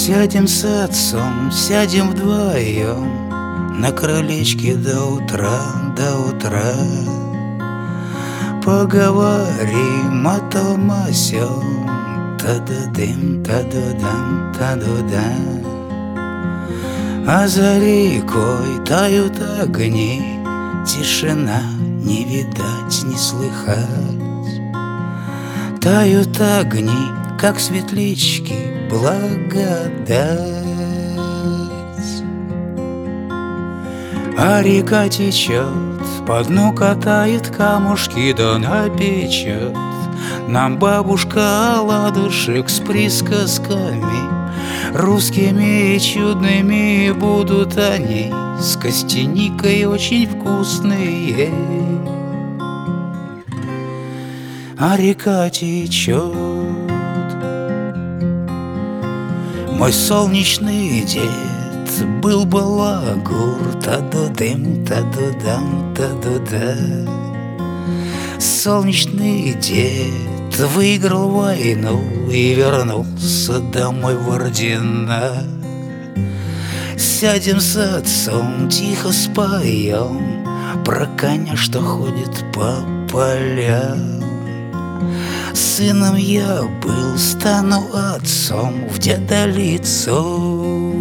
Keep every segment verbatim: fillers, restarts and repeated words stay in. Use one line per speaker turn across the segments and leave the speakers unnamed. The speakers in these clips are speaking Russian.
Сядем с отцом, сядем вдвоем на крылечке до утра, до утра. Поговорим о том о сём, та-да-дым, та-да-дам, та-да-дам. А за рекой тают огни, тишина, не видать, не слыхать. Тают огни, как светлячки, благодать. А река течет, по дну катает камушки, да напечет нам бабушка оладушек с присказками. Русскими и чудными будут они, с костяникой очень вкусные. А река течет. Мой солнечный дед был балагур, та-да-дым, та-да-дам, та-да-да. Солнечный дед выиграл войну и вернулся домой в ордена. Сядем с отцом, тихо споем про коня, что ходит по полям. Сыном я был, стану отцом в дедолицу.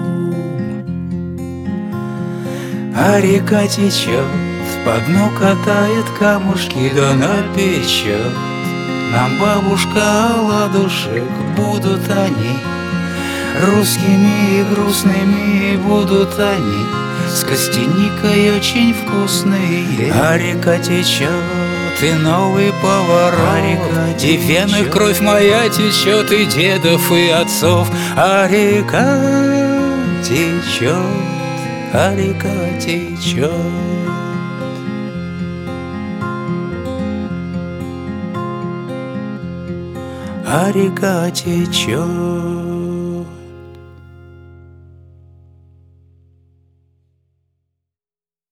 А река течет, по дну катает камушки, да напечет нам бабушка оладушек. Будут они русскими и грустными, будут они с костяникой очень вкусные. А река течет, и новый поворот, и вены кровь моя течет, и дедов, и отцов. А река течет, а река течет. А река течет.